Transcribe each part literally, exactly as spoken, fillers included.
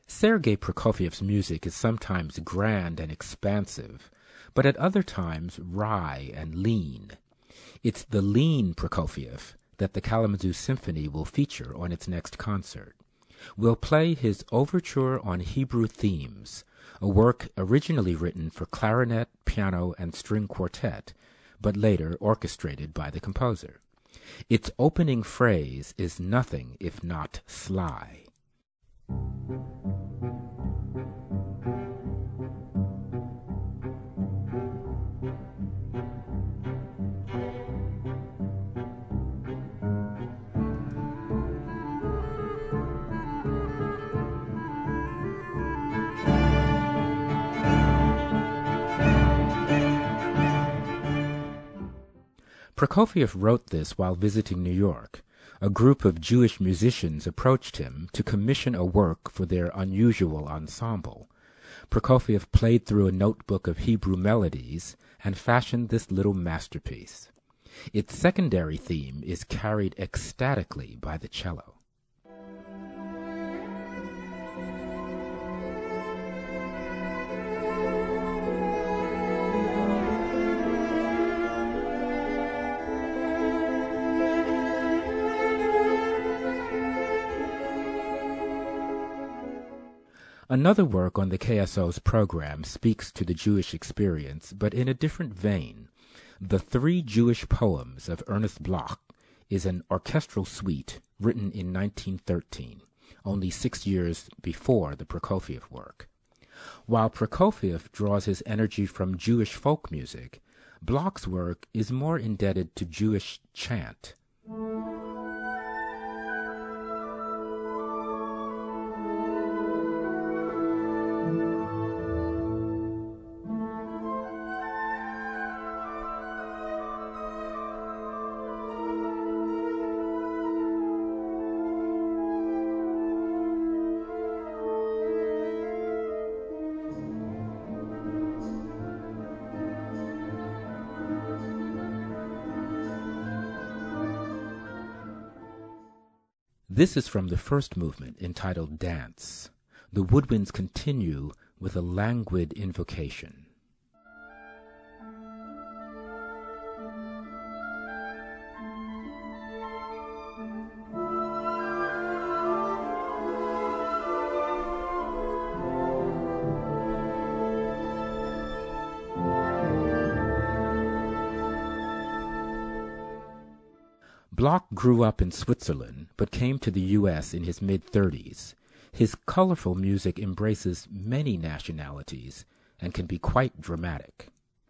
Sergei Prokofiev's music is sometimes grand and expansive, but at other times wry and lean. It's the lean Prokofiev that the Kalamazoo Symphony will feature on its next concert. We'll play his Overture on Hebrew Themes, a work originally written for clarinet, piano, and string quartet, but later orchestrated by the composer. Its opening phrase is nothing if not sly. Prokofiev wrote this while visiting New York. A group of Jewish musicians approached him to commission a work for their unusual ensemble. Prokofiev played through a notebook of Hebrew melodies and fashioned this little masterpiece. Its secondary theme is carried ecstatically by the cello. Another work on the K S O's program speaks to the Jewish experience, but in a different vein. The Three Jewish Poems of Ernest Bloch is an orchestral suite written in nineteen thirteen, only six years before the Prokofiev work. While Prokofiev draws his energy from Jewish folk music, Bloch's work is more indebted to Jewish chant. This is from the first movement, entitled Dance. The woodwinds continue with a languid invocation. Bloch grew up in Switzerland, but came to the U S in his mid-thirties. His colorful music embraces many nationalities and can be quite dramatic.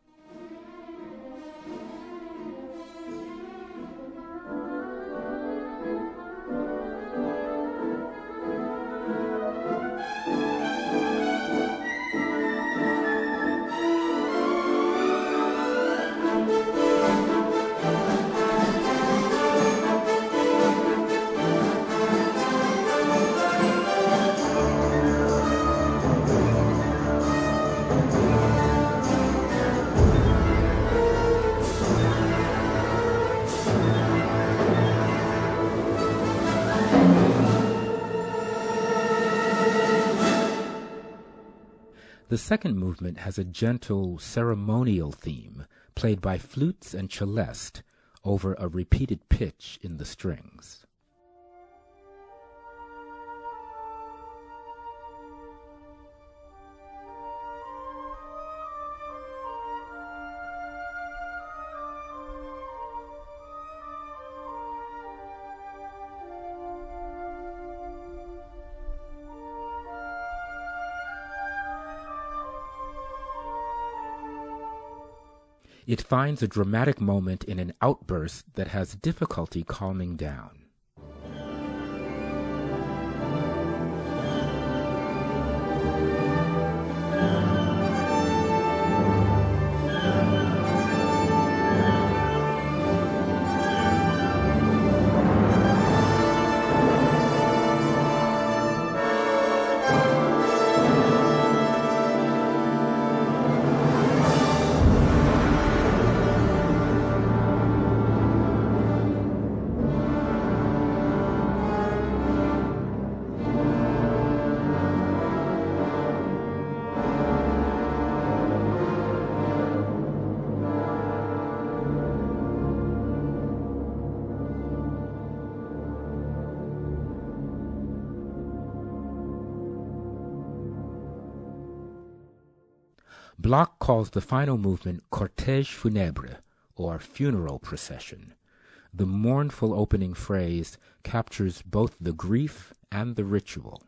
The second movement has a gentle, ceremonial theme, played by flutes and celeste over a repeated pitch in the strings. It finds a dramatic moment in an outburst that has difficulty calming down. Bloch calls the final movement cortège funèbre, or funeral procession. The mournful opening phrase captures both the grief and the ritual.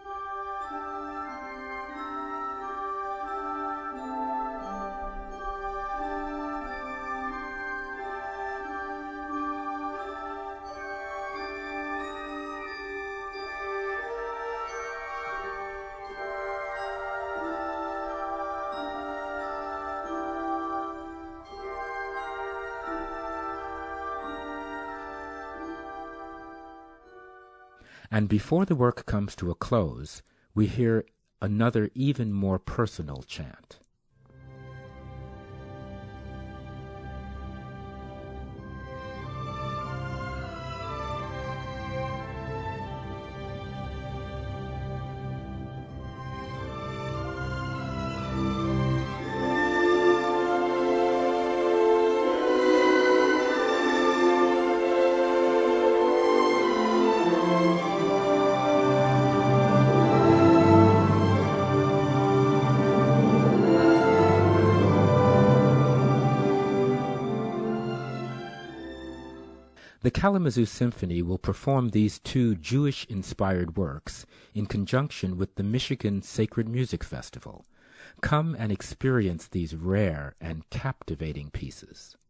And before the work comes to a close, we hear another even more personal chant. The Kalamazoo Symphony will perform these two Jewish-inspired works in conjunction with the Michigan Sacred Music Festival. Come and experience these rare and captivating pieces.